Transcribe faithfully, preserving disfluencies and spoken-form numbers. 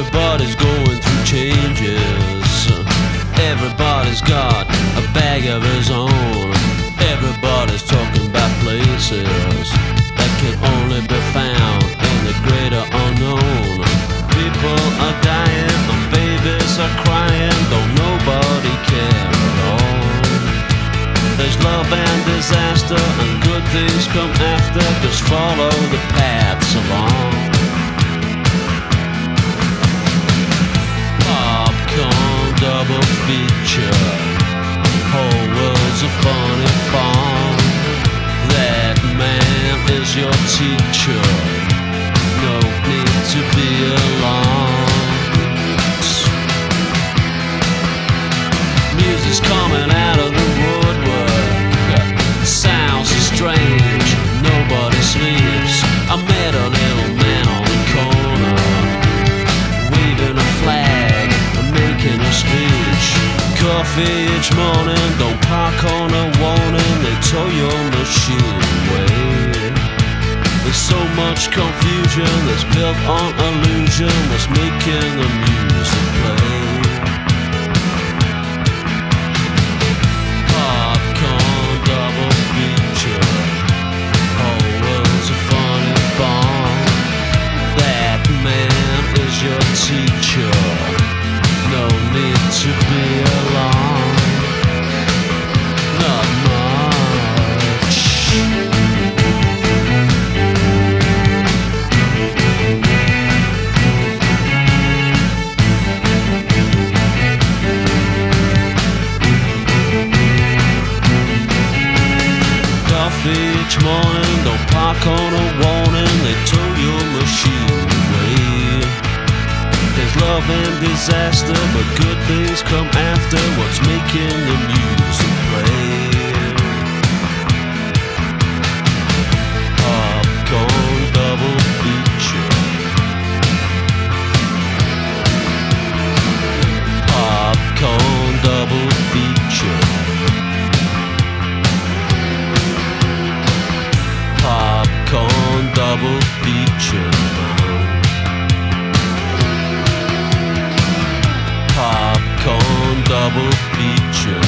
Everybody's going through changes. Everybody's got a bag of his own. Everybody's talking about places that can only be found in the greater unknown. People are dying and babies are crying, don't nobody care at all. There's love and disaster and good things come after. Just follow the paths along. Popcorn double feature. Whole world's a funny farm. That man is your teacher. No need to be alarmed. Music's coming out of the woodwork. Sounds so strange, nobody sleeps. I met a little man on the corner, waving a flag and making a speech. Coffee each morning, don't park on a warning. They tow your machine away. There's so much confusion that's built on illusion that's making the music play. Popcorn double feature. Whole world's a funny bomb. That man is your teacher. No need to be alarmed. Not much. Coffee each morning, don't park on a warning. They tow your machine away. There's love and disaster, but good things come after. What's making the music play? Popcorn double feature. Popcorn double feature. Popcorn double feature. Popcorn double feature.